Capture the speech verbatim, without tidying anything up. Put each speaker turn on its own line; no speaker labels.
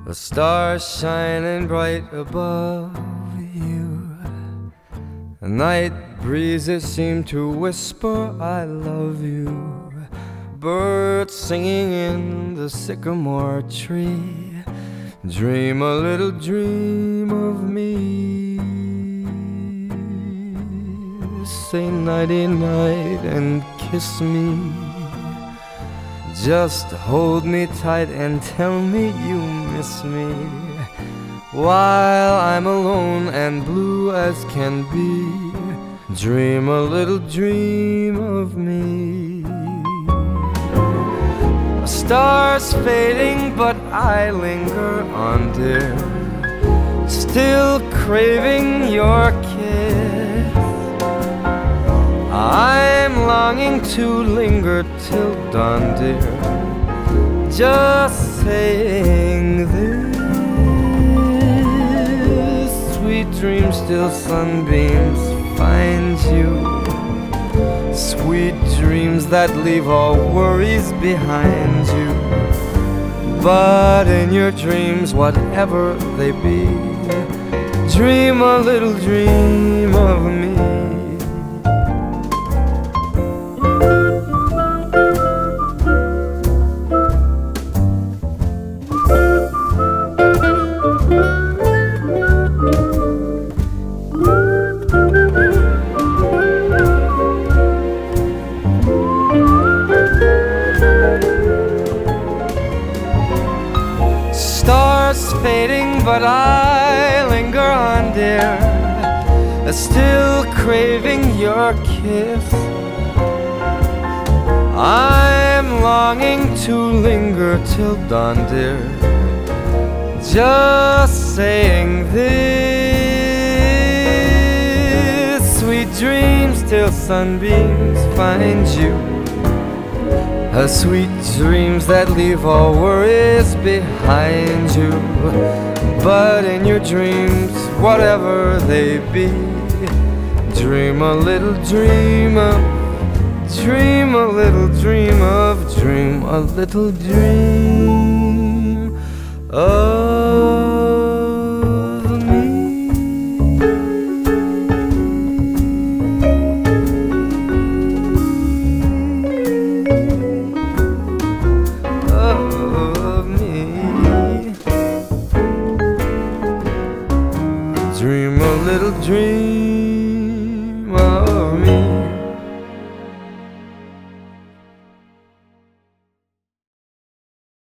A star shining bright above you. Night breezes seem to whisper I love you. Birds singing in the sycamore tree. Dream a little dream of me. Say nighty-night and kiss me. Just hold me tight and tell me you miss me. While I'm alone and blue as can be, dream a little dream of me. A star's fading but I linger on, dear, still craving your kiss. I'm longing to linger till dawn, dear, just saying this. Sweet dreams till sunbeams find you. Sweet dreams that leave all worries behind you. But in your dreams, whatever they be, dream a little dream of me. Stars fading but I linger on, dear, still craving your kiss. I'm longing to linger till dawn, dear, just saying this. Sweet dreams till sunbeams find you. Uh, sweet dreams that leave all worries behind you. But in your dreams, whatever they be, dream a little dream of, dream a little dream of, dream a little dream of me. Dream a little dream